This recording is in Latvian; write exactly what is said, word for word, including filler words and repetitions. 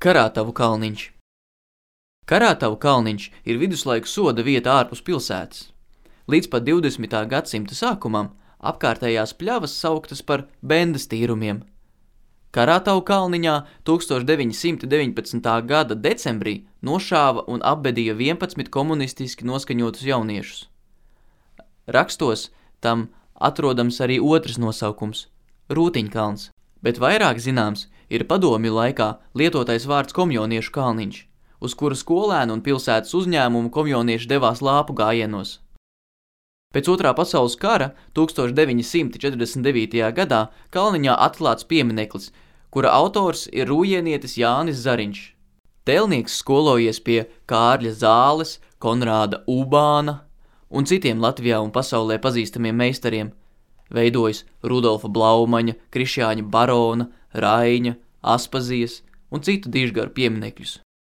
Karātavu kalniņš. Karātavu kalniņš ir viduslaiku soda vieta ārpus pilsētas. Līdz pat divdesmitā gadsimta sākumam apkārtējās pļavas sauktas par bendas tīrumiem. Karātavu kalniņā tūkstoš deviņi simti deviņpadsmitā gada decembrī nošāva un apbedīja vienpadsmit komunistiski noskaņotus jauniešus. Rakstos tam atrodams arī otrs nosaukums – Rūtiņkalns, bet vairāk zināms ir padomju laikā lietotais vārds komjoniešu kalniņš, uz kura skolēnu un pilsētas uzņēmumu komjonieši devās lāpu gājienos. Pēc otrā pasaules kara tūkstoš deviņi simti četrdesmit devītajā gadā kalniņā atklāts piemineklis, kura autors ir rūjienietis Jānis Zariņš. Tēlnieks skolojies pie Kārļa Zāles, Konrāda Ubāna un citiem Latvijā un pasaulē pazīstamiem meistariem, veidojis Rudolfa Blaumaņa, Krišjāņa Barona, Raiņa, Aspazijas un citu dižgaru pieminekļus.